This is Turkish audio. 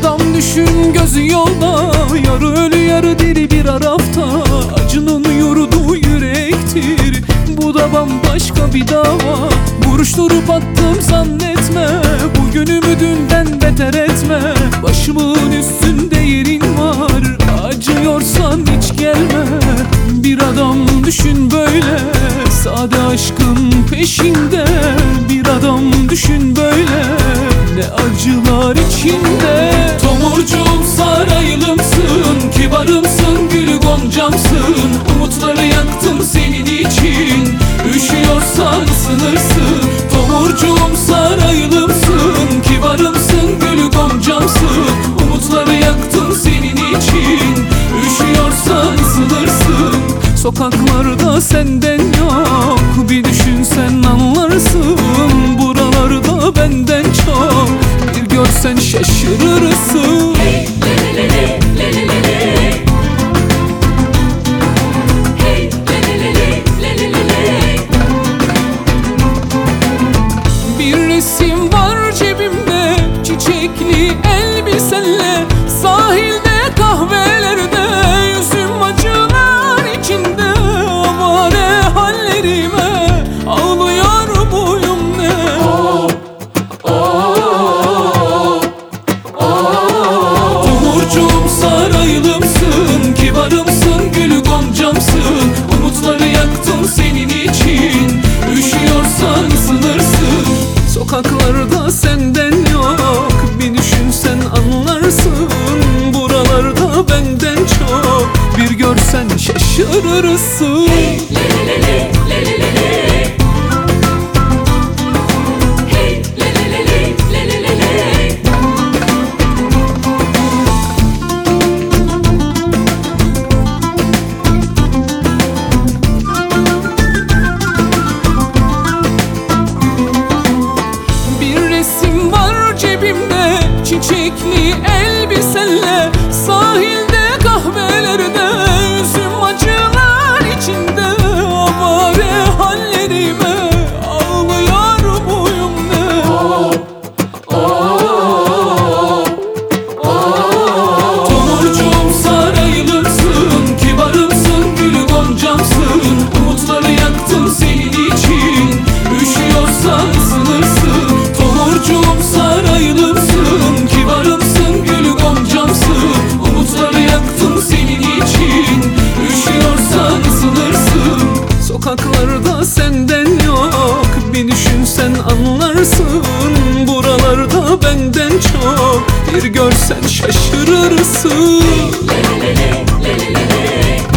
adam düşün, gözü yolda, yarı ölü yarı diri bir arafta. Acının yurdu yürektir, bu da bambaşka bir dava. Buruşturup attım zannetme, bugünümü dünden beter etme. Başımın üstünde yerin var, acıyorsan hiç gelme. Bir adam düşün böyle, sade aşkın peşinde. Bir adam düşün böyle, ne acılar içinde. Tomurcuğum sarayılımsın, kibarımsın, gülü goncamsın. Umutları yaktım senin için, üşüyorsan ısınırsın. Tomurcuğum sarayılımsın, kibarımsın, gülü goncamsın. Umutları yaktım senin için, üşüyorsan ısınırsın. Sokaklarda senden yok, bir düşünsen anlarsın. Buralarda benden çok, bir görsen şaşırırsın. Hey, le le le le le le le. Hey, le le le le le le. Bir resim var cebimde, çiçekli elbisenle. Sahilde kahvelerde, yüzüm acılar içinde. Avare hallerime ağlıyor boyum ne. Tomurcuğum sarayılımsın, kibarımsın, gülü goncamsın. Umutları yaktım senin için, üşüyorsan ısınırsın. Sokaklarda senden yok, bir düşünsen anlarsın. Buralarda benden çok, bir görsen şaşırırsın. Hey, le le le le le le le. Hey, le le le le le le le. Bir resim var cebimde, çiçekli elbisenle. Sahilde kahvelerde, yüzüm acılar içinde. Avare hallerime ağlıyor boyum ne. Tomurcuğum sarayılımsın, kibarımsın, gülü goncamsın. Umutları yaktım senin için, üşüyorsan ısınırsın. Tomurcuğum sarayılımsın, kibarımsın, gülü goncamsın. Umutları yaktım senin için, üşüyorsan ısınırsın. Sokaklarda senden yok, bir düşünsen anlarsın. Buralarda benden çok, bir görsen şaşırırsın. Le le le le le le le.